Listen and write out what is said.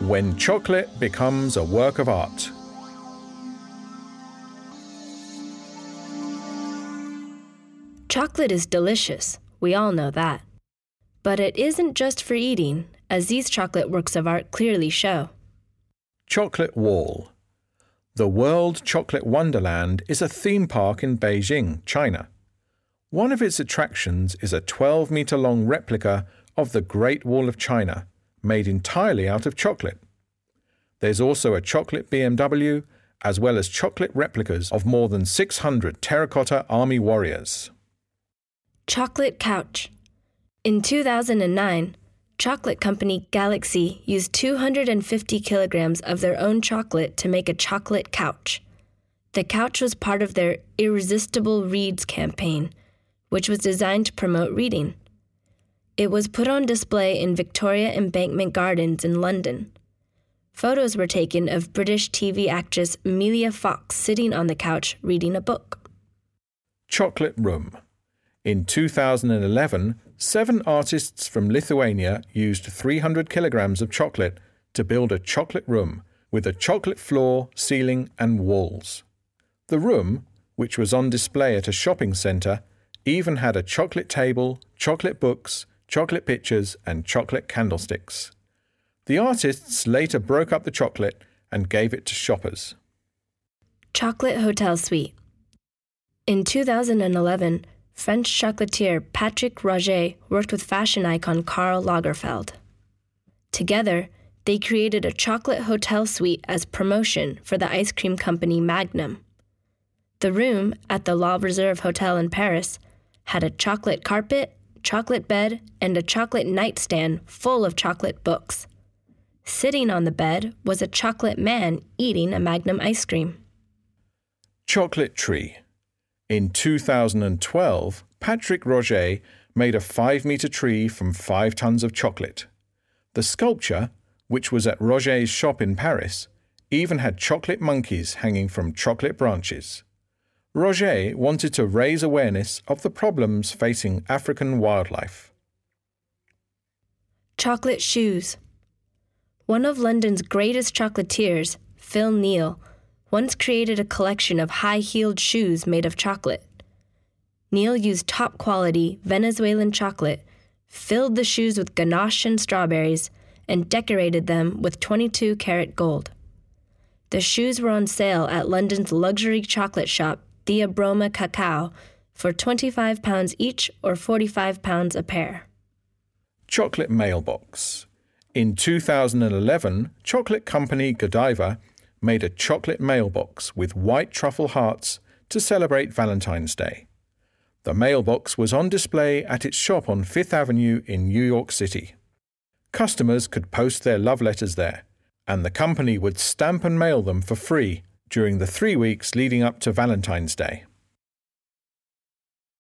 When chocolate becomes a work of art. Chocolate is delicious, we all know that. But it isn't just for eating, as these chocolate works of art clearly show. Chocolate Wall. The World Chocolate Wonderland is a theme park in Beijing, China. One of its attractions is a 12-meter-long replica of the Great Wall of China, made entirely out of chocolate. There's also a chocolate BMW, as well as chocolate replicas of more than 600 terracotta army warriors. Chocolate Couch. In 2009, chocolate company Galaxy used 250 kilograms of their own chocolate to make a chocolate couch. The couch was part of their Irresistible Reads campaign, which was designed to promote reading. It was put on display in Victoria Embankment Gardens in London. Photos were taken of British TV actress Emilia Fox sitting on the couch reading a book. Chocolate Room. In 2011, 7 artists from Lithuania used 300 kilograms of chocolate to build a chocolate room with a chocolate floor, ceiling and walls. The room, which was on display at a shopping centre, even had a chocolate table, chocolate books, chocolate pictures and chocolate candlesticks. The artists later broke up the chocolate and gave it to shoppers. Chocolate Hotel Suite. In 2011, French chocolatier Patrick Roger worked with fashion icon Karl Lagerfeld. Together, they created a chocolate hotel suite as promotion for the ice cream company Magnum. The room at the La Réserve Hotel in Paris had a chocolate carpet, chocolate bed, and a chocolate nightstand full of chocolate books. Sitting on the bed was a chocolate man eating a Magnum ice cream. Chocolate Tree. In 2012, Patrick Roger made a 5-meter tree from 5 tons of chocolate. The sculpture, which was at Roger's shop in Paris, even had chocolate monkeys hanging from chocolate branches. Roger wanted to raise awareness of the problems facing African wildlife. Chocolate Shoes. One of London's greatest chocolatiers, Phil Neal, once created a collection of high-heeled shoes made of chocolate. Neal used top-quality Venezuelan chocolate, filled the shoes with ganache and strawberries, and decorated them with 22-karat gold. The shoes were on sale at London's luxury chocolate shop, Theobroma Cacao, for £25 each or £45 a pair. Chocolate Mailbox. In 2011, chocolate company Godiva made a chocolate mailbox with white truffle hearts to celebrate Valentine's Day. The mailbox was on display at its shop on Fifth Avenue in New York City. Customers could post their love letters there, and the company would stamp and mail them for free during the 3 weeks leading up to Valentine's Day.